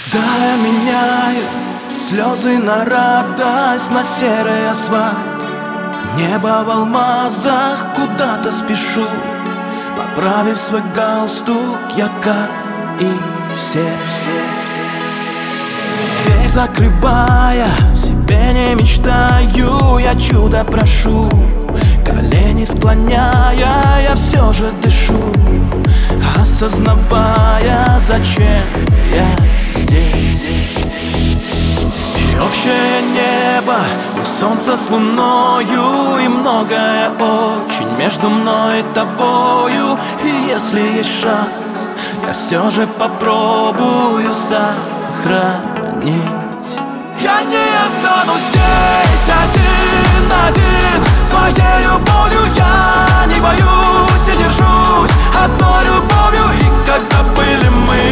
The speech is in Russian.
Когда я меняю слезы на радость, на серый асфальт, небо в алмазах, куда-то спешу, поправив свой галстук, я как и все. Дверь закрывая, в себе не мечтаю, я чудо прошу. Колени склоняя, я все же дышу, осознавая, зачем я здесь. И общее небо, и солнце с луною, и многое очень между мной и тобою. И если есть шанс, я все же попробую сохранить. Я не останусь здесь один, своею болью я не боюсь и держусь одной любовью. И когда были мы